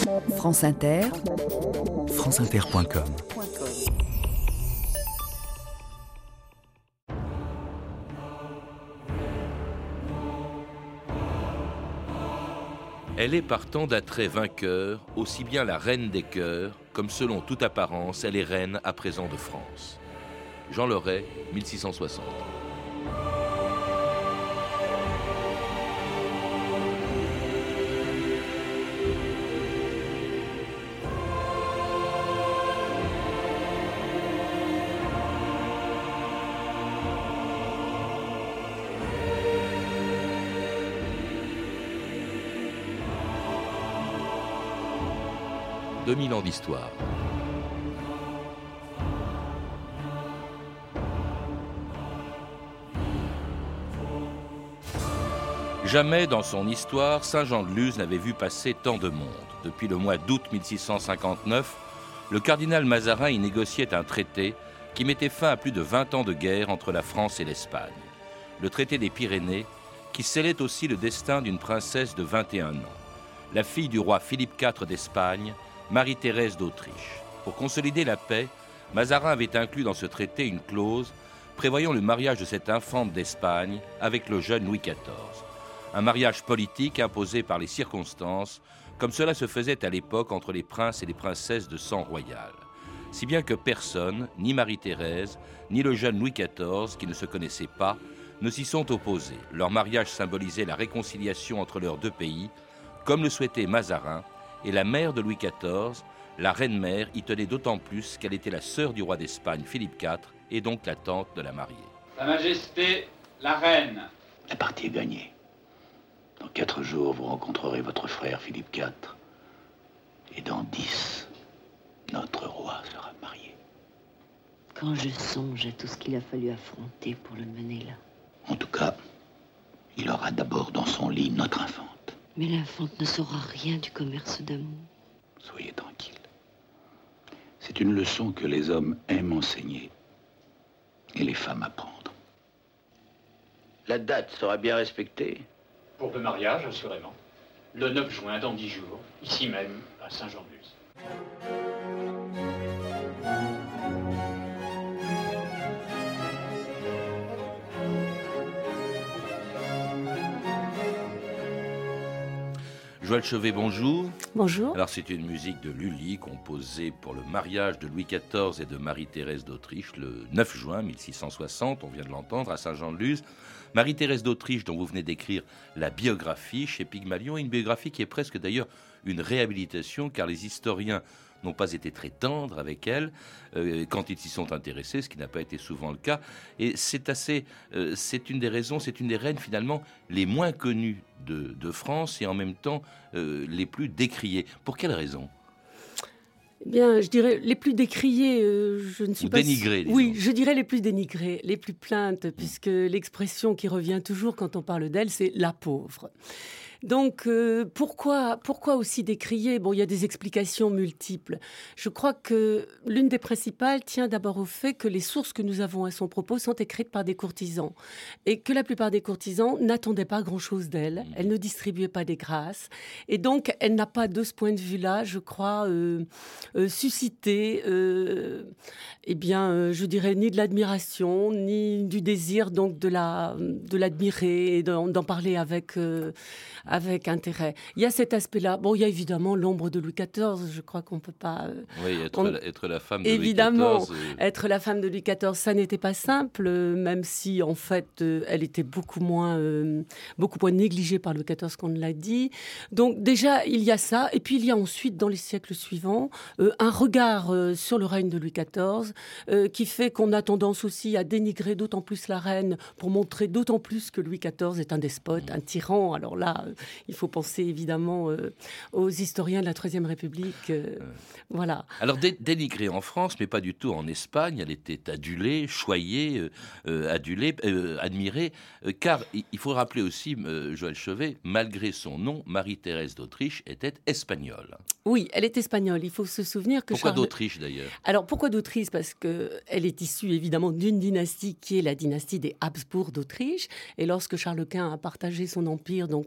France Inter, franceinter.com. Elle est partant d'attrait vainqueur, aussi bien la reine des cœurs, comme selon toute apparence, elle est reine à présent de France. Jean Loret, 1660. « 2000 ans d'histoire. Jamais dans son histoire, Saint-Jean-de-Luz n'avait vu passer tant de monde. Depuis le mois d'août 1659, le cardinal Mazarin y négociait un traité qui mettait fin à plus de 20 ans de guerre entre la France et l'Espagne. Le traité des Pyrénées, qui scellait aussi le destin d'une princesse de 21 ans, la fille du roi Philippe IV d'Espagne, Marie-Thérèse d'Autriche. Pour consolider la paix, Mazarin avait inclus dans ce traité une clause prévoyant le mariage de cette infante d'Espagne avec le jeune Louis XIV. Un mariage politique imposé par les circonstances, comme cela se faisait à l'époque entre les princes et les princesses de sang royal. Si bien que personne, ni Marie-Thérèse, ni le jeune Louis XIV, qui ne se connaissaient pas, ne s'y sont opposés. Leur mariage symbolisait la réconciliation entre leurs deux pays, comme le souhaitait Mazarin, et la mère de Louis XIV, la reine-mère, y tenait d'autant plus qu'elle était la sœur du roi d'Espagne, Philippe IV, et donc la tante de la mariée. Sa Majesté, la reine. La partie est gagnée. Dans 4 jours, vous rencontrerez votre frère Philippe IV. Et dans 10, notre roi sera marié. Quand je songe à tout ce qu'il a fallu affronter pour le mener là. En tout cas, il aura d'abord dans son lit notre infante. Mais l'infante ne saura rien du commerce d'amour. Soyez tranquille. C'est une leçon que les hommes aiment enseigner et les femmes apprendre. La date sera bien respectée. Pour le mariage, assurément. Le 9 juin, dans 10 jours, ici même, à Saint-Jean-de-Luz. Joël Chevet, bonjour. Bonjour. Alors c'est une musique de Lully composée pour le mariage de Louis XIV et de Marie-Thérèse d'Autriche le 9 juin 1660, on vient de l'entendre, à Saint-Jean-de-Luz. Marie-Thérèse d'Autriche, dont vous venez d'écrire la biographie chez Pygmalion, une biographie qui est presque d'ailleurs une réhabilitation, car les historiens n'ont pas été très tendres avec elle quand ils s'y sont intéressés, ce qui n'a pas été souvent le cas. Et c'est une des raisons, c'est une des reines finalement les moins connues de France et en même temps les plus décriées. Pour quelle raison ? Eh bien, je dirais les plus décriées, je ne suis pas... dénigrées, disons. Oui, je dirais les plus dénigrées, les plus plaintes, puisque l'expression qui revient toujours quand on parle d'elle, c'est « la pauvre ». Donc, pourquoi aussi décrier ? Bon, il y a des explications multiples. Je crois que l'une des principales tient d'abord au fait que les sources que nous avons à son propos sont écrites par des courtisans et que la plupart des courtisans n'attendaient pas grand-chose d'elle. Elle ne distribuait pas des grâces. Et donc, elle n'a pas, de ce point de vue-là, je crois, suscité, je dirais, ni de l'admiration, ni du désir donc de l'admirer et d'en parler avec intérêt. Il y a cet aspect-là. Bon, il y a évidemment l'ombre de Louis XIV. Je crois qu'on ne peut pas... être la femme de évidemment, Louis XIV. Être la femme de Louis XIV, ça n'était pas simple, même si, en fait, elle était beaucoup moins négligée par Louis XIV qu'on ne l'a dit. Donc, déjà, il y a ça. Et puis, il y a ensuite, dans les siècles suivants, un regard sur le règne de Louis XIV qui fait qu'on a tendance aussi à dénigrer d'autant plus la reine pour montrer d'autant plus que Louis XIV est un despote, un tyran. Alors là, il faut penser évidemment aux historiens de la Troisième République. Voilà. Alors dénigrée en France, mais pas du tout en Espagne. Elle était adulée, choyée, admirée. Car il faut rappeler aussi, Joël Chevet, malgré son nom, Marie-Thérèse d'Autriche était espagnole. Oui, elle est espagnole. Il faut se souvenir que Pourquoi d'Autriche d'ailleurs ? Alors pourquoi d'Autriche ? Parce qu'elle est issue évidemment d'une dynastie qui est la dynastie des Habsbourg d'Autriche. Et lorsque Charles Quint a partagé son empire donc entre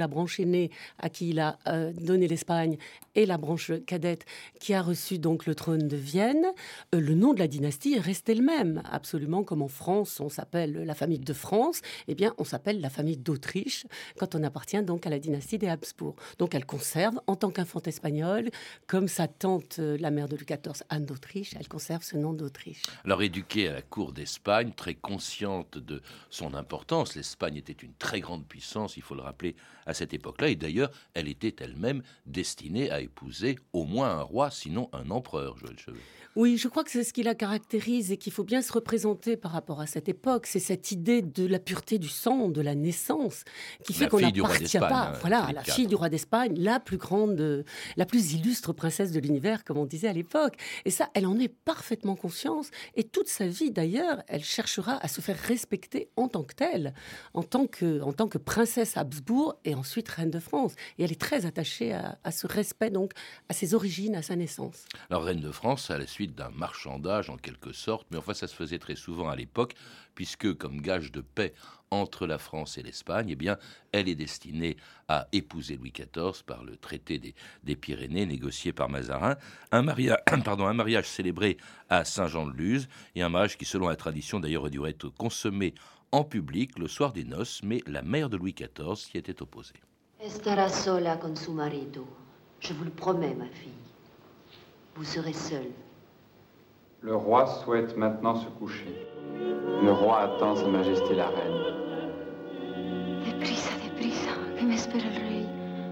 la branche aînée à qui il a donné l'Espagne et la branche cadette qui a reçu donc le trône de Vienne. Le nom de la dynastie est resté le même, absolument comme en France, on s'appelle la famille de France, eh bien on s'appelle la famille d'Autriche quand on appartient donc à la dynastie des Habsbourg. Donc elle conserve, en tant qu'infante espagnole, comme sa tante, la mère de Louis XIV, Anne d'Autriche, elle conserve ce nom d'Autriche. Alors éduquée à la cour d'Espagne, très consciente de son importance, l'Espagne était une très grande puissance, il faut le rappeler, à cette époque-là, et d'ailleurs, elle était elle-même destinée à épouser au moins un roi, sinon un empereur, Joël Chevet. Oui, je crois que c'est ce qui la caractérise et qu'il faut bien se représenter par rapport à cette époque. C'est cette idée de la pureté du sang, de la naissance, qui fait qu'on n'appartient pas. Voilà, la fille du roi d'Espagne, la plus grande, la plus illustre princesse de l'univers, comme on disait à l'époque. Et ça, elle en est parfaitement consciente. Et toute sa vie, d'ailleurs, elle cherchera à se faire respecter en tant que telle, en tant que princesse Habsbourg et ensuite reine de France. Et elle est très attachée à ce respect, donc, à ses origines, à sa naissance. Alors, reine de France, à la suite d'un marchandage en quelque sorte, mais enfin ça se faisait très souvent à l'époque, puisque comme gage de paix entre la France et l'Espagne, eh bien, elle est destinée à épouser Louis XIV par le traité des Pyrénées négocié par Mazarin, un mariage célébré à Saint-Jean-de-Luz, et un mariage qui, selon la tradition d'ailleurs, aurait dû être consommé en public le soir des noces, mais la mère de Louis XIV s'y était opposée. Estará sola con su marido. Je vous le promets, ma fille. Vous serez seule. Le roi souhaite maintenant se coucher. Le roi attend Sa Majesté la Reine. Deprisa, que m'espère le rey.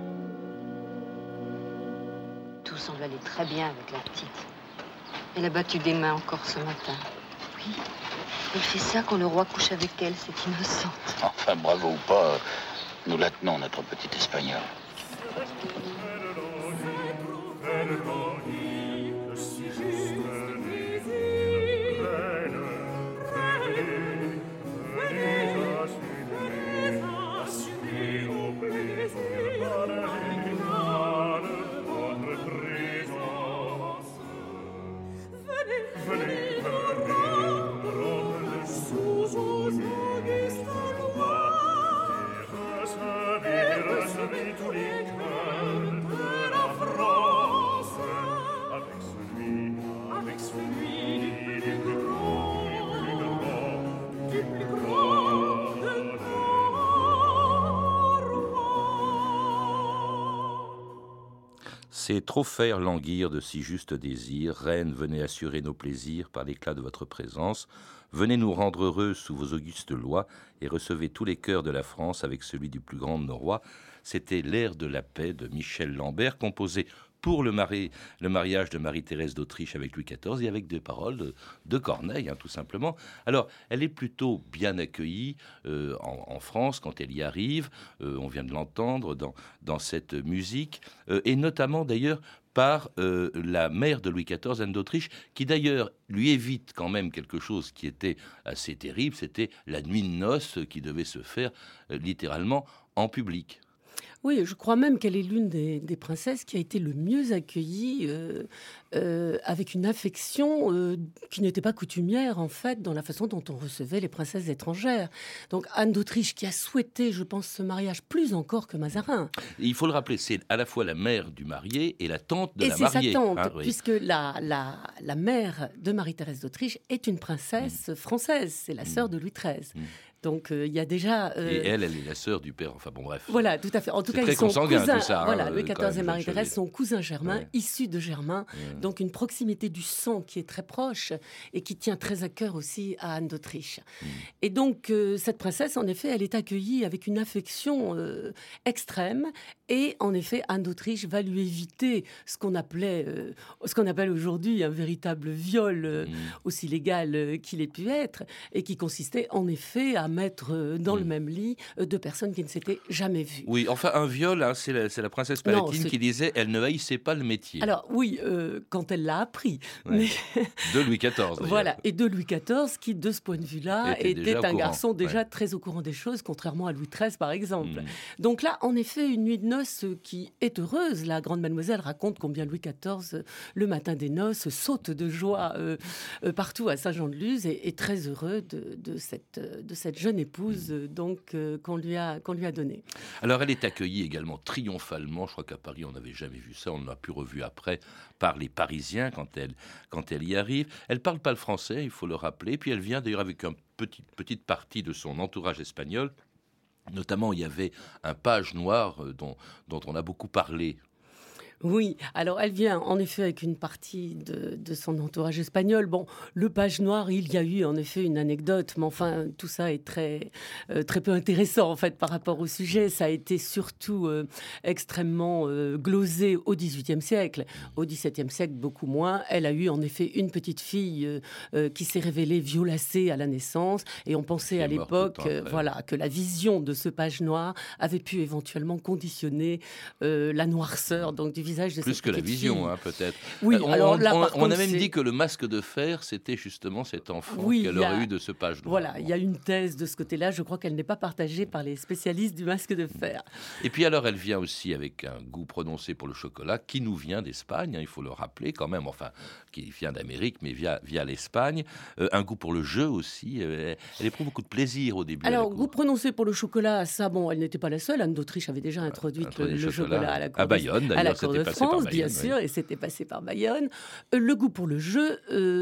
Tout semble aller très bien avec la petite. Elle a battu des mains encore ce matin. Oui, elle fait ça quand le roi couche avec elle, c'est innocent. Enfin, bravo ou pas, nous la tenons, notre petite Espagnole. C'est trop faire languir de si justes désirs. Reine, venez assurer nos plaisirs par l'éclat de votre présence. Venez nous rendre heureux sous vos augustes lois et recevez tous les cœurs de la France avec celui du plus grand de nos rois. C'était l'air de la paix de Michel Lambert, composé pour le mariage de Marie-Thérèse d'Autriche avec Louis XIV et avec des paroles de Corneille, tout simplement. Alors, elle est plutôt bien accueillie en France quand elle y arrive. On vient de l'entendre dans cette musique, et notamment d'ailleurs par la mère de Louis XIV, Anne d'Autriche, qui d'ailleurs lui évite quand même quelque chose qui était assez terrible, c'était la nuit de noces qui devait se faire littéralement en public. Oui, je crois même qu'elle est l'une des princesses qui a été le mieux accueillie, avec une affection qui n'était pas coutumière, en fait, dans la façon dont on recevait les princesses étrangères. Donc Anne d'Autriche, qui a souhaité, je pense, ce mariage plus encore que Mazarin. Il faut le rappeler, c'est à la fois la mère du marié et la tante de la mariée. Et c'est sa tante, puisque la mère de Marie-Thérèse d'Autriche est une princesse française. C'est la sœur de Louis XIII. Donc il y a déjà... Et elle est la sœur du père, enfin bon bref. Voilà, tout à fait. En tout cas, ils sont cousins. Tout ça, voilà, Louis XIV et Marie-Thérèse sont cousins germains, issus de Germain. Donc une proximité du sang qui est très proche et qui tient très à cœur aussi à Anne d'Autriche. Et donc cette princesse, en effet, elle est accueillie avec une affection extrême. Et en effet, Anne d'Autriche va lui éviter ce qu'on appelle aujourd'hui un véritable viol, aussi légal qu'il ait pu être, et qui consistait en effet à mettre dans le même lit deux personnes qui ne s'étaient jamais vues. Oui, enfin un viol, c'est la princesse Palatine qui disait elle ne haïssait pas le métier. Alors oui, quand elle l'a appris. Ouais. Mais... de Louis XIV d'ailleurs. Voilà, et de Louis XIV qui, de ce point de vue-là, était un garçon déjà très au courant des choses, contrairement à Louis XIII par exemple. Donc là, en effet, une nuit de noces qui est heureuse. La grande mademoiselle raconte combien Louis XIV, le matin des noces, saute de joie partout à Saint-Jean-de-Luz et est très heureux de cette jeune épouse qu'on lui a donnée. Alors elle est accueillie également triomphalement, je crois qu'à Paris on n'avait jamais vu ça, on l'a pu revu après, par les Parisiens quand elle y arrive. Elle parle pas le français, il faut le rappeler, puis elle vient d'ailleurs avec une petite partie de son entourage espagnol. Notamment, il y avait un page noir dont on a beaucoup parlé. Oui, alors elle vient en effet avec une partie de son entourage espagnol. Bon, le page noir, il y a eu en effet une anecdote, mais enfin tout ça est très peu intéressant en fait par rapport au sujet. Ça a été surtout extrêmement glosé au XVIIIe siècle. Au XVIIe siècle, beaucoup moins. Elle a eu en effet une petite fille qui s'est révélée violacée à la naissance, et on pensait à l'époque que la vision de ce page noir avait pu éventuellement conditionner la noirceur donc du visage de plus cette que la petite vision, fille. peut-être. Oui, alors là, par on contre, a même c'est- dit que le masque de fer, c'était justement cet enfant Oui, qu'elle il y a- aurait eu de ce page noir. Voilà, il y a une thèse de ce côté-là. Je crois qu'elle n'est pas partagée par les spécialistes du masque de fer. Et puis alors, elle vient aussi avec un goût prononcé pour le chocolat, qui nous vient d'Espagne, il faut le rappeler quand même, enfin, qui vient d'Amérique, mais via l'Espagne. Un goût pour le jeu aussi. Elle éprouve beaucoup de plaisir au début. à la Alors, cour. goût prononcé pour le chocolat, ça, bon, elle n'était pas la seule. Anne d'Autriche avait déjà introduit Introduit le le chocolat chocolat à la cour à Bayonne, à la d'ailleurs, cour c'était de passé par France, Bayonne, bien oui. sûr, et c'était passé par Bayonne. Le goût pour le jeu,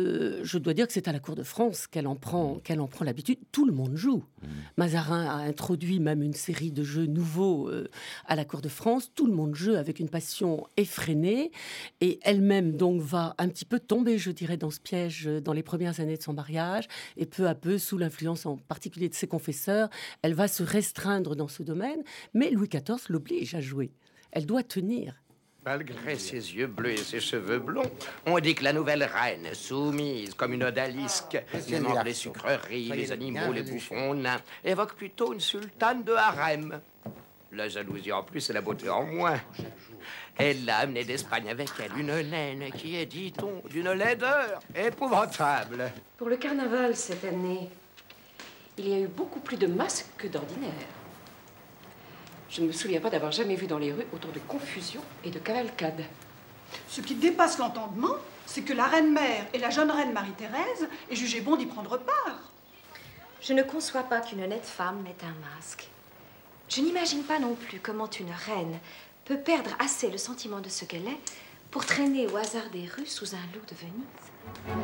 je dois dire que c'est à la cour de France qu'elle en prend l'habitude. Tout le monde joue. Mazarin a introduit même une série de jeux nouveaux à la cour de France. Tout le monde joue avec une passion effrénée, et elle-même donc va un petit peu tomber, je dirais, dans ce piège dans les premières années de son mariage, et peu à peu, sous l'influence en particulier de ses confesseurs, elle va se restreindre dans ce domaine, mais Louis XIV l'oblige à jouer. Elle doit tenir. Malgré ses yeux bleus et ses cheveux blonds, on dit que la nouvelle reine, soumise comme une odalisque, aimant les sucreries, les animaux, les bouffons nains, évoque plutôt une sultane de harem. La jalousie en plus et la beauté en moins. Elle l'a amenée d'Espagne avec elle, une naine qui est, dit-on, d'une laideur épouvantable. Pour le carnaval cette année, il y a eu beaucoup plus de masques que d'ordinaire. Je ne me souviens pas d'avoir jamais vu dans les rues autant de confusion et de cavalcade. Ce qui dépasse l'entendement, c'est que la reine-mère et la jeune reine Marie-Thérèse aient jugé bon d'y prendre part. Je ne conçois pas qu'une honnête femme mette un masque. Je n'imagine pas non plus comment une reine peut perdre assez le sentiment de ce qu'elle est pour traîner au hasard des rues sous un loup de Venise.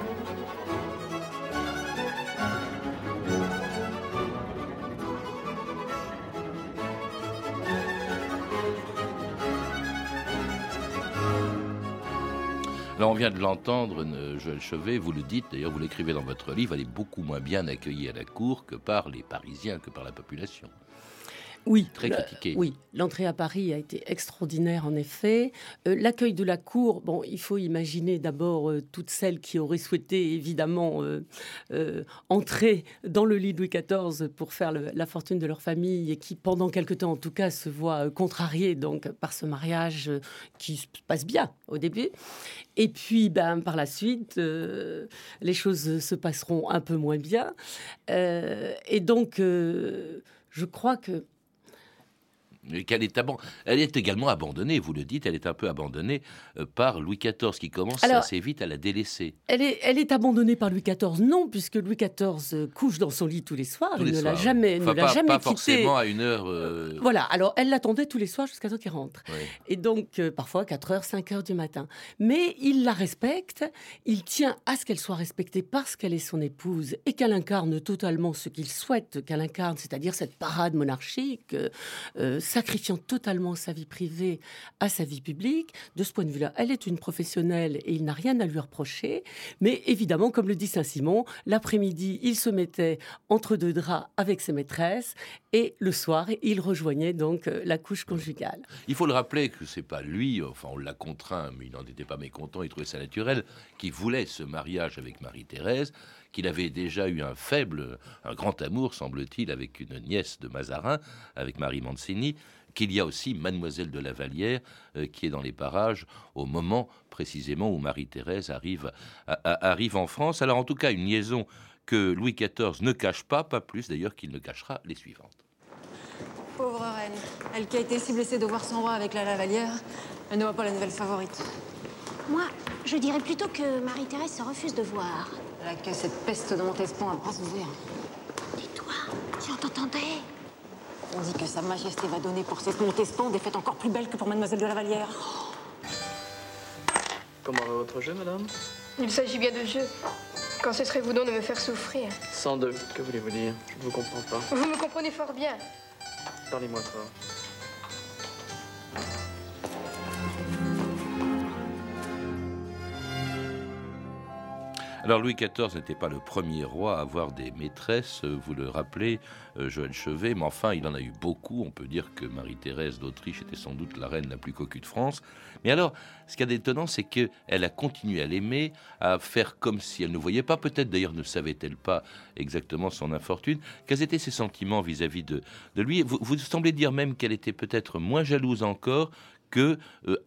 Alors on vient de l'entendre, Joël Chevet, vous le dites, d'ailleurs vous l'écrivez dans votre livre, elle est beaucoup moins bien accueillie à la cour que par les Parisiens, que par la population. Oui, Très critiqué. Oui, l'entrée à Paris a été extraordinaire en effet. L'accueil de la cour, bon, il faut imaginer d'abord toutes celles qui auraient souhaité évidemment entrer dans le lit de Louis XIV pour faire la fortune de leur famille, et qui pendant quelque temps en tout cas se voient contrariées donc par ce mariage qui se passe bien au début. Et puis par la suite, les choses se passeront un peu moins bien. Et donc je crois que Elle est également abandonnée, vous le dites, elle est un peu abandonnée par Louis XIV, qui commence assez vite à la délaisser. Elle est abandonnée par Louis XIV, non, puisque Louis XIV couche dans son lit tous les soirs. Il ne l'a jamais, Pas quitté. forcément à une heure... Voilà, alors elle l'attendait tous les soirs jusqu'à ce qu'il rentre. Oui. Et donc, parfois 4h, 5h du matin. Mais il la respecte, il tient à ce qu'elle soit respectée parce qu'elle est son épouse et qu'elle incarne totalement ce qu'il souhaite qu'elle incarne, c'est-à-dire cette parade monarchique, sacrifiant totalement sa vie privée à sa vie publique. De ce point de vue-là, elle est une professionnelle et il n'a rien à lui reprocher. Mais évidemment, comme le dit Saint-Simon, l'après-midi, il se mettait entre deux draps avec ses maîtresses et le soir, il rejoignait donc la couche conjugale. Il faut le rappeler que c'est pas lui, enfin on l'a contraint, mais il n'en était pas mécontent, il trouvait ça naturel, qui voulait ce mariage avec Marie-Thérèse, qu'il avait déjà eu un grand amour, semble-t-il, avec une nièce de Mazarin, avec Marie Mancini, qu'il y a aussi Mademoiselle de la Vallière qui est dans les parages au moment précisément où Marie-Thérèse arrive en France. Alors en tout cas, une liaison que Louis XIV ne cache pas plus d'ailleurs qu'il ne cachera les suivantes. Pauvre reine, elle qui a été si blessée de voir son roi avec la Lavalière, elle ne voit pas la nouvelle favorite. Moi, je dirais plutôt que Marie-Thérèse se refuse de voir. Elle a que cette peste de Montespan à bras ouverts. Tais-toi, Si on t'entendait. On dit que Sa Majesté va donner pour cette Montespan des fêtes encore plus belles que pour Mademoiselle de la Vallière. Comment va votre jeu, madame? Il s'agit bien de jeu. Quand cesserez-vous donc de me faire souffrir? 102, que voulez-vous dire? Je ne vous comprends pas. Vous me comprenez fort bien. Parlez-moi fort. Alors Louis XIV n'était pas le premier roi à avoir des maîtresses, vous le rappelez, Joël Chevet, mais enfin il en a eu beaucoup. On peut dire que Marie-Thérèse d'Autriche était sans doute la reine la plus coquue de France. Mais alors, ce qu'il y a d'étonnant, c'est qu'elle a continué à l'aimer, à faire comme si elle ne voyait pas, peut-être d'ailleurs ne savait-elle pas exactement son infortune. Quels étaient ses sentiments vis-à-vis de lui? Vous semblez dire même qu'elle était peut-être moins jalouse encore que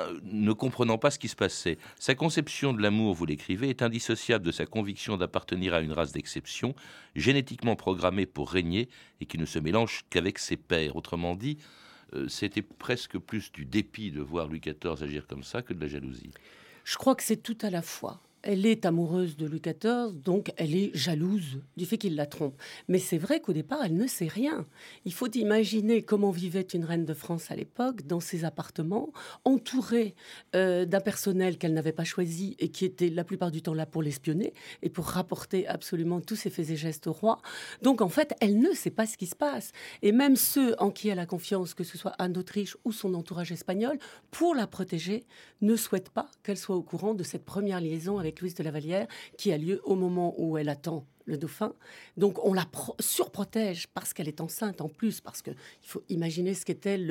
ne comprenant pas ce qui se passait. Sa conception de l'amour, vous l'écrivez, est indissociable de sa conviction d'appartenir à une race d'exception, génétiquement programmée pour régner et qui ne se mélange qu'avec ses pairs. Autrement dit, c'était presque plus du dépit de voir Louis XIV agir comme ça que de la jalousie. Je crois que c'est tout à la fois. Elle est amoureuse de Louis XIV, donc elle est jalouse du fait qu'il la trompe. Mais c'est vrai qu'au départ, elle ne sait rien. Il faut imaginer comment vivait une reine de France à l'époque, dans ses appartements, entourée d'un personnel qu'elle n'avait pas choisi et qui était la plupart du temps là pour l'espionner et pour rapporter absolument tous ses faits et gestes au roi. Donc en fait, elle ne sait pas ce qui se passe. Et même ceux en qui elle a confiance, que ce soit Anne d'Autriche ou son entourage espagnol, pour la protéger, ne souhaitent pas qu'elle soit au courant de cette première liaison avec Louise de la Vallière, qui a lieu au moment où elle attend le dauphin. Donc on la surprotège parce qu'elle est enceinte en plus, parce qu'il faut imaginer ce qu'était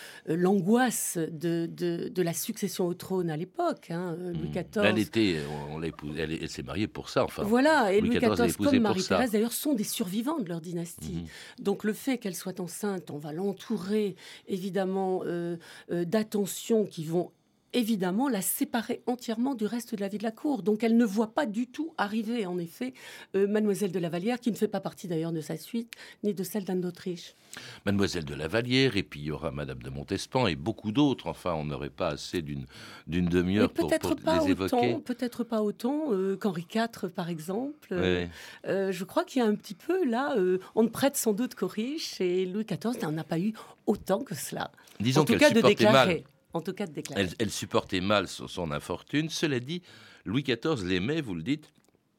l'angoisse de la succession au trône à l'époque. Louis XIV... Elle s'est mariée pour ça. Enfin, voilà, et Louis XIV comme Marie-Thérèse d'ailleurs sont des survivants de leur dynastie. Donc le fait qu'elle soit enceinte, on va l'entourer évidemment d'attentions qui vont évidemment la séparer entièrement du reste de la vie de la cour. Donc elle ne voit pas du tout arriver, en effet, Mademoiselle de la Vallière, qui ne fait pas partie d'ailleurs de sa suite, ni de celle d'Anne d'Autriche. Mademoiselle de la Vallière, et puis il y aura Madame de Montespan, et beaucoup d'autres. Enfin, on n'aurait pas assez d'une demi-heure pour les évoquer. Peut-être pas autant qu'Henri IV, par exemple. Oui. Je crois qu'il y a un petit peu, là, on ne prête sans doute qu'aux riches, et Louis XIV n'en a pas eu autant que cela. Disons en tout cas, de déclarer. En tout cas, de déclarer. Elle supportait mal son infortune. Cela dit, Louis XIV l'aimait, vous le dites,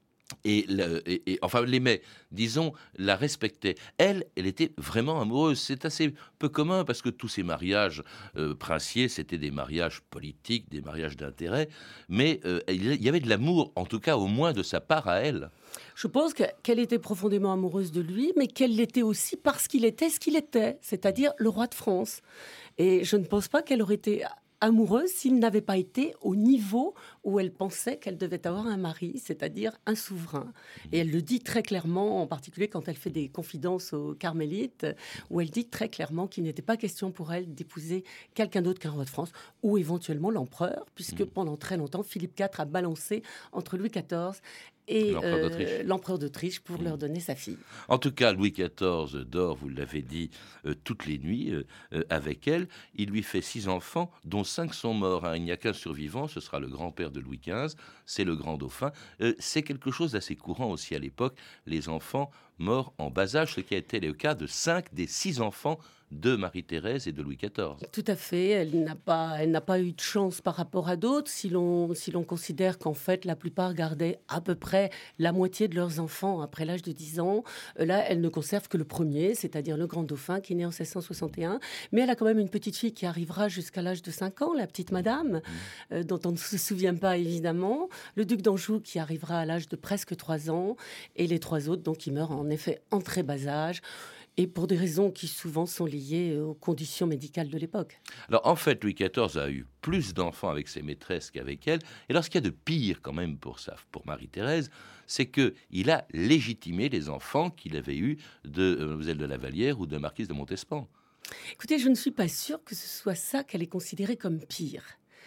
enfin l'aimait, disons, la respectait. Elle était vraiment amoureuse. C'est assez peu commun parce que tous ces mariages princiers, c'était des mariages politiques, des mariages d'intérêt, mais il y avait de l'amour, en tout cas au moins de sa part à elle. Je pense qu'elle était profondément amoureuse de lui, mais qu'elle l'était aussi parce qu'il était ce qu'il était, c'est-à-dire le roi de France. Et je ne pense pas qu'elle aurait été amoureuse s'il n'avait pas été au niveau où elle pensait qu'elle devait avoir un mari, c'est-à-dire un souverain. Et elle le dit très clairement, en particulier quand elle fait des confidences aux Carmélites, où elle dit très clairement qu'il n'était pas question pour elle d'épouser quelqu'un d'autre qu'un roi de France, ou éventuellement l'empereur, puisque pendant très longtemps, Philippe IV a balancé entre Louis XIV et l'empereur d'Autriche pour leur donner sa fille. En tout cas, Louis XIV dort, vous l'avez dit, toutes les nuits avec elle. Il lui fait 6 enfants, dont 5 sont morts. Il n'y a qu'un survivant, ce sera le grand-père de Louis XV, c'est le grand dauphin. C'est quelque chose d'assez courant aussi à l'époque, les enfants morts en bas âge, ce qui a été le cas de 5 des 6 enfants de Marie-Thérèse et de Louis XIV. Tout à fait. Elle n'a pas eu de chance par rapport à d'autres, si l'on considère qu'en fait, la plupart gardaient à peu près la moitié de leurs enfants après l'âge de 10 ans. Là, elle ne conserve que le premier, c'est-à-dire le grand dauphin, qui est né en 1661. Mais elle a quand même une petite fille qui arrivera jusqu'à l'âge de 5 ans, la petite madame, dont on ne se souvient pas évidemment. Le duc d'Anjou, qui arrivera à l'âge de presque 3 ans. Et les 3 autres, donc, qui meurent en effet en très bas âge. Et pour des raisons qui souvent sont liées aux conditions médicales de l'époque. Alors en fait, Louis XIV a eu plus d'enfants avec ses maîtresses qu'avec elle. Et alors ce qu'il y a de pire quand même pour Marie-Thérèse, c'est qu'il a légitimé les enfants qu'il avait eus de Mademoiselle de la Vallière ou de Marquise de Montespan. Écoutez, je ne suis pas sûre que ce soit ça qu'elle ait considéré comme pire.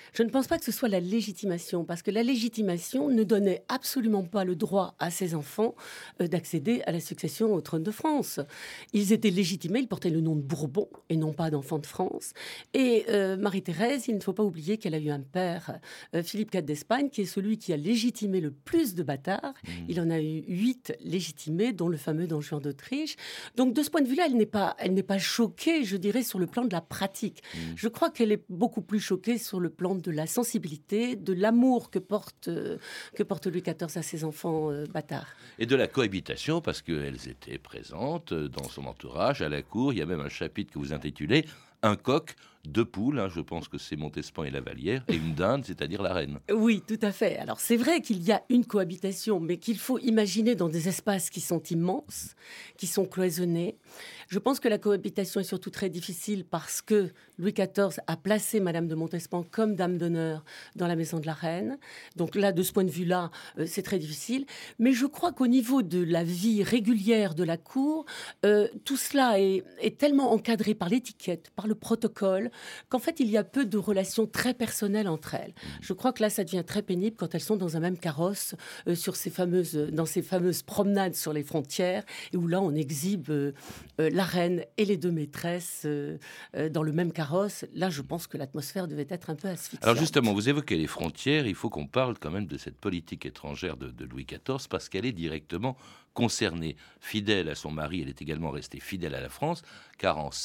Je ne pense pas que ce soit la légitimation, parce que la légitimation ne donnait absolument pas le droit à ses enfants d'accéder à la succession au trône de France. Ils étaient légitimés, ils portaient le nom de Bourbon et non pas d'enfants de France. Et Marie-Thérèse, il ne faut pas oublier qu'elle a eu un père, Philippe IV d'Espagne, qui est celui qui a légitimé le plus de bâtards. Il en a eu 8 légitimés, dont le fameux Don Juan d'Autriche. Donc de ce point de vue-là, elle n'est pas choquée, je dirais, sur le plan de la pratique. Je crois qu'elle est beaucoup plus choquée sur le plan de la sensibilité, de l'amour que porte Louis XIV à ses enfants bâtards. Et de la cohabitation, parce qu'elles étaient présentes dans son entourage, à la cour. Il y a même un chapitre que vous intitulez « Un coq, 2 poules », je pense que c'est Montespan et Lavallière, et une dinde, c'est-à-dire la reine. Oui, tout à fait. Alors c'est vrai qu'il y a une cohabitation, mais qu'il faut imaginer dans des espaces qui sont immenses, qui sont cloisonnés. Je pense que la cohabitation est surtout très difficile parce que Louis XIV a placé Madame de Montespan comme dame d'honneur dans la maison de la reine. Donc là, de ce point de vue-là, c'est très difficile. Mais je crois qu'au niveau de la vie régulière de la cour, tout cela est tellement encadré par l'étiquette, par le protocole, qu'en fait, il y a peu de relations très personnelles entre elles. Je crois que là, ça devient très pénible quand elles sont dans un même carrosse, dans ces fameuses promenades sur les frontières, et où là, on exhibe la reine et les 2 maîtresses dans le même carrosse. Là, je pense que l'atmosphère devait être un peu asphyxiante. Alors justement, vous évoquez les frontières, il faut qu'on parle quand même de cette politique étrangère de Louis XIV, parce qu'elle est directement concernée. Fidèle à son mari, elle est également restée fidèle à la France, car en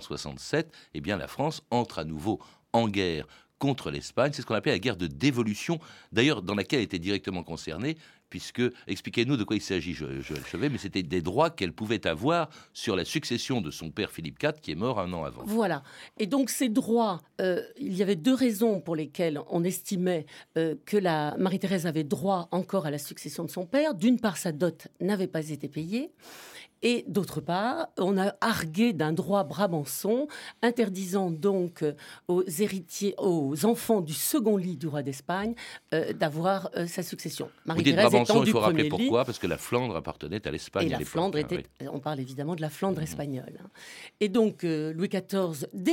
1667, eh bien, la France entre à nouveau en guerre contre l'Espagne. C'est ce qu'on appelait la guerre de dévolution, d'ailleurs dans laquelle elle était directement concernée, puisque, expliquez-nous de quoi il s'agit, Joël Chevet, mais c'était des droits qu'elle pouvait avoir sur la succession de son père Philippe IV, qui est mort un an avant. Voilà. Et donc ces droits, il y avait 2 raisons pour lesquelles on estimait que la Marie-Thérèse avait droit encore à la succession de son père. D'une part, sa dot n'avait pas été payée. Et d'autre part, on a argué d'un droit brabançon, interdisant donc aux héritiers, aux enfants du second lit du roi d'Espagne, d'avoir sa succession. Vous dites Brabançon, il faut rappeler pourquoi, parce que la Flandre appartenait à l'Espagne. Et la Flandre était, on parle évidemment de la Flandre espagnole. Et donc Louis XIV, dès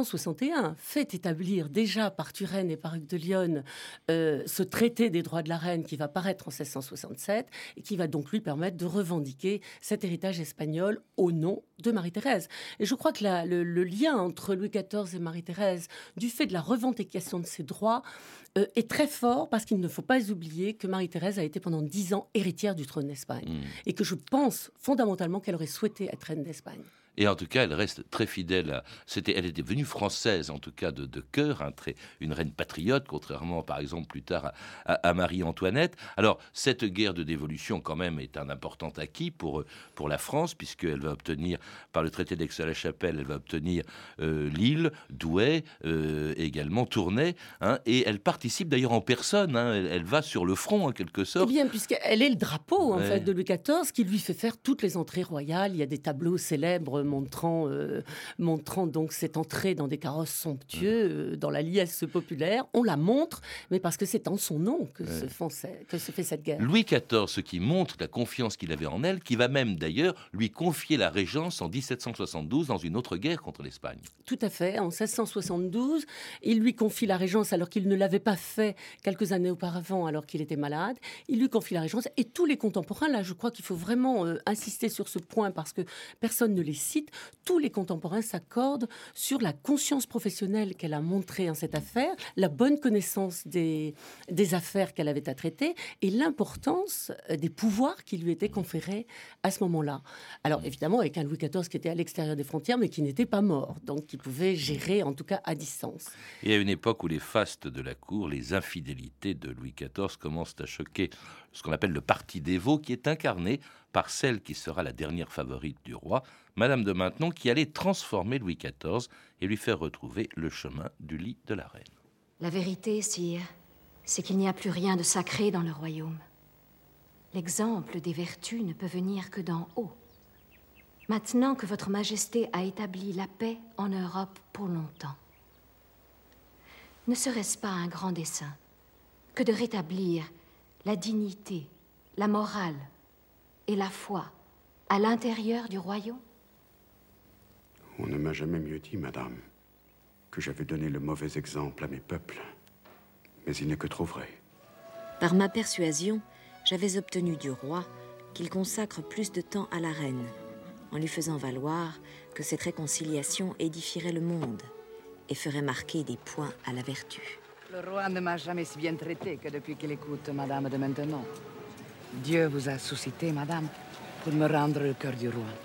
1661, fait établir déjà par Turenne et par Hugues de Lionne ce traité des droits de la reine qui va paraître en 1667 et qui va donc lui permettre de revendiquer cet héritage espagnol au nom de Marie-Thérèse. Et je crois que le lien entre Louis XIV et Marie-Thérèse, du fait de la revendication de ses droits, est très fort, parce qu'il ne faut pas oublier que Marie-Thérèse a été pendant 10 ans héritière du trône d'Espagne. Et que je pense fondamentalement qu'elle aurait souhaité être reine d'Espagne. Et en tout cas, elle reste très fidèle. Elle était devenue française, en tout cas de cœur, une reine patriote, contrairement, par exemple, plus tard à Marie-Antoinette. Alors, cette guerre de dévolution, quand même, est un important acquis pour la France, puisqu'elle va obtenir, par le traité d'Aix-la-Chapelle, elle va obtenir Lille, Douai, également Tournai, et elle participe d'ailleurs en personne. Elle va sur le front, en quelque sorte. Eh bien, puisqu'elle est le drapeau, en fait, de Louis XIV, qui lui fait faire toutes les entrées royales. Il y a des tableaux célèbres montrant donc cette entrée dans des carrosses somptueux, dans la liesse populaire. On la montre, mais parce que c'est en son nom que se fait cette guerre. Louis XIV, ce qui montre la confiance qu'il avait en elle, qui va même d'ailleurs lui confier la régence en 1772 dans une autre guerre contre l'Espagne. Tout à fait. En 1672, il lui confie la régence alors qu'il ne l'avait pas fait quelques années auparavant, alors qu'il était malade. Il lui confie la régence, et tous les contemporains, là je crois qu'il faut vraiment insister sur ce point, parce que personne ne les cite. Tous les contemporains s'accordent sur la conscience professionnelle qu'elle a montrée en cette affaire, la bonne connaissance des affaires qu'elle avait à traiter, et l'importance des pouvoirs qui lui étaient conférés à ce moment-là. Alors évidemment, avec un Louis XIV qui était à l'extérieur des frontières, mais qui n'était pas mort, donc qui pouvait gérer, en tout cas à distance. Et à une époque où les fastes de la cour, les infidélités de Louis XIV commencent à choquer ce qu'on appelle le parti dévot, qui est incarné par celle qui sera la dernière favorite du roi, Madame de Maintenon, qui allait transformer Louis XIV et lui faire retrouver le chemin du lit de la reine. La vérité, sire, c'est qu'il n'y a plus rien de sacré dans le royaume. L'exemple des vertus ne peut venir que d'en haut. Maintenant que votre majesté a établi la paix en Europe pour longtemps, ne serait-ce pas un grand dessein que de rétablir la dignité, la morale et la foi à l'intérieur du royaume? On ne m'a jamais mieux dit, madame, que j'avais donné le mauvais exemple à mes peuples Mais il n'est que trop vrai. Par ma persuasion, j'avais obtenu du roi qu'il consacre plus de temps à la reine, en lui faisant valoir que cette réconciliation édifierait le monde et ferait marquer des points à la vertu. Le roi ne m'a jamais si bien traité que depuis qu'il écoute madame de maintenant. Dieu vous a suscité, madame, pour me rendre le cœur du roi.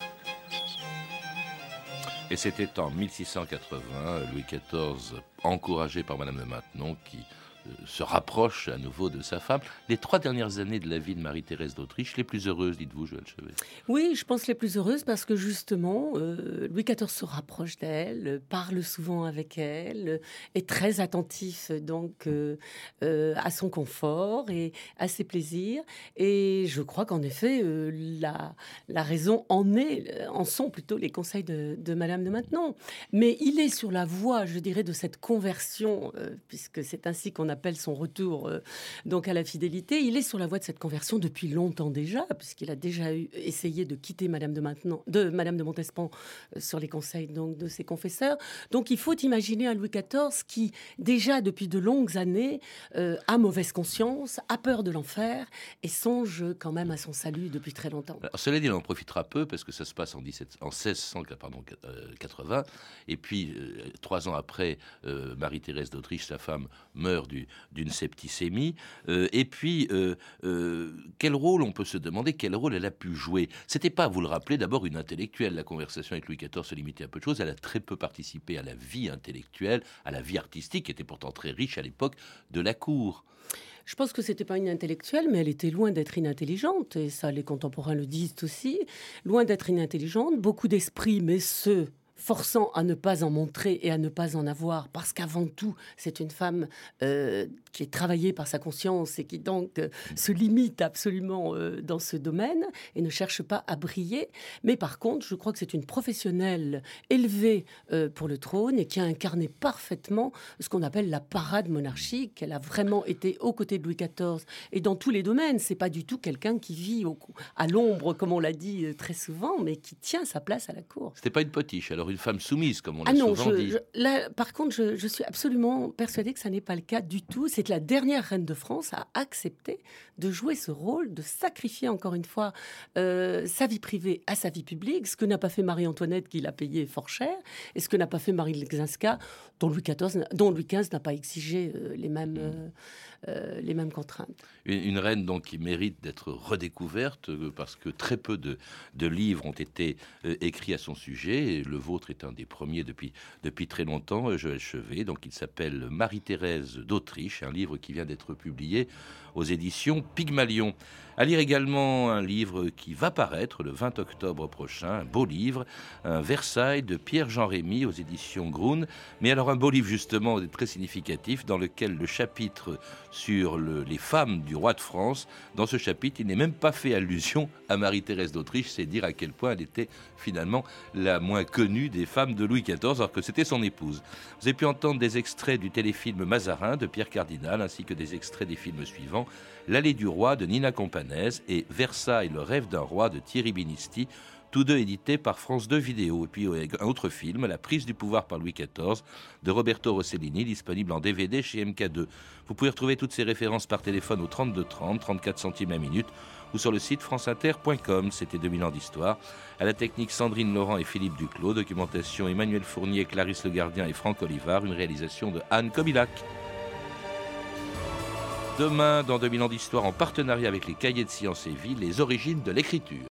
Et c'était en 1680, Louis XIV, encouragé par Madame de Maintenon, qui se rapproche à nouveau de sa femme. Les 3 dernières années de la vie de Marie-Thérèse d'Autriche, les plus heureuses, dites-vous, Joëlle Chevet? Oui, je pense les plus heureuses parce que justement, Louis XIV se rapproche d'elle, parle souvent avec elle, est très attentif donc à son confort et à ses plaisirs. Et je crois qu'en effet, la raison en sont plutôt les conseils de Madame de Maintenon. Mais il est sur la voie, je dirais, de cette conversion, puisque c'est ainsi qu'on appelle son retour donc à la fidélité. Il est sur la voie de cette conversion depuis longtemps déjà, puisqu'il a déjà essayé de quitter Madame de Montespan sur les conseils donc de ses confesseurs. Donc il faut imaginer un Louis XIV qui déjà depuis de longues années a mauvaise conscience, a peur de l'enfer et songe quand même à son salut depuis très longtemps. Alors, cela dit, il en profitera peu parce que ça se passe en 1680 et puis 3 ans après, Marie-Thérèse d'Autriche, sa femme, meurt d'une septicémie. Et puis, quel rôle, on peut se demander, quel rôle elle a pu jouer? C'était pas, vous le rappelez, d'abord une intellectuelle. La conversation avec Louis XIV se limitait à peu de choses. Elle a très peu participé à la vie intellectuelle, à la vie artistique, qui était pourtant très riche à l'époque de la cour. Je pense que c'était pas une intellectuelle, mais elle était loin d'être inintelligente, et ça les contemporains le disent aussi. Loin d'être inintelligente, beaucoup d'esprit, mais forçant à ne pas en montrer et à ne pas en avoir, parce qu'avant tout, c'est une femme qui est travaillée par sa conscience et qui donc se limite absolument dans ce domaine et ne cherche pas à briller. Mais par contre, je crois que c'est une professionnelle élevée pour le trône et qui a incarné parfaitement ce qu'on appelle la parade monarchique. Elle a vraiment été aux côtés de Louis XIV et dans tous les domaines. C'est pas du tout quelqu'un qui vit à l'ombre, comme on l'a dit très souvent, mais qui tient sa place à la cour. C'était pas une potiche, alors une femme soumise, comme on l'a souvent dit. Là, par contre, je suis absolument persuadée que ça n'est pas le cas du tout. C'est la dernière reine de France à accepter de jouer ce rôle, de sacrifier encore une fois sa vie privée à sa vie publique, ce que n'a pas fait Marie-Antoinette, qui l'a payé fort cher, et ce que n'a pas fait Marie Leszczyńska, dont Louis XV n'a pas exigé les mêmes contraintes. Une reine donc qui mérite d'être redécouverte parce que très peu de livres ont été écrits à son sujet. Et le vôtre est un des premiers depuis très longtemps, Joëlle Chevet. Donc il s'appelle Marie-Thérèse d'Autriche, un livre qui vient d'être publié aux éditions Pygmalion. À lire également un livre qui va paraître le 20 octobre prochain, un beau livre, un Versailles de Pierre-Jean Rémy aux éditions Grun. Mais alors un beau livre justement très significatif dans lequel le chapitre sur les femmes du roi de France, dans ce chapitre, il n'est même pas fait allusion à Marie-Thérèse d'Autriche. C'est dire à quel point elle était finalement la moins connue des femmes de Louis XIV, alors que c'était son épouse. Vous avez pu entendre des extraits du téléfilm Mazarin de Pierre Cardinal, ainsi que des extraits des films suivants: L'Allée du Roi de Nina Companès et Versailles, le rêve d'un roi de Thierry Binisti, tous deux édités par France 2 Vidéo. Et puis un autre film, La prise du pouvoir par Louis XIV, de Roberto Rossellini, disponible en DVD chez MK2. Vous pouvez retrouver toutes ces références par téléphone au 32 30, 34 centimes la minute, ou sur le site franceinter.com. C'était 2000 ans d'histoire. À la technique, Sandrine Laurent et Philippe Duclos. Documentation, Emmanuel Fournier, Clarisse Le Gardien et Franck Olivard. Une réalisation de Anne Kobilac. Demain, dans 2000 ans d'histoire, en partenariat avec les Cahiers de Sciences et Vie, les origines de l'écriture.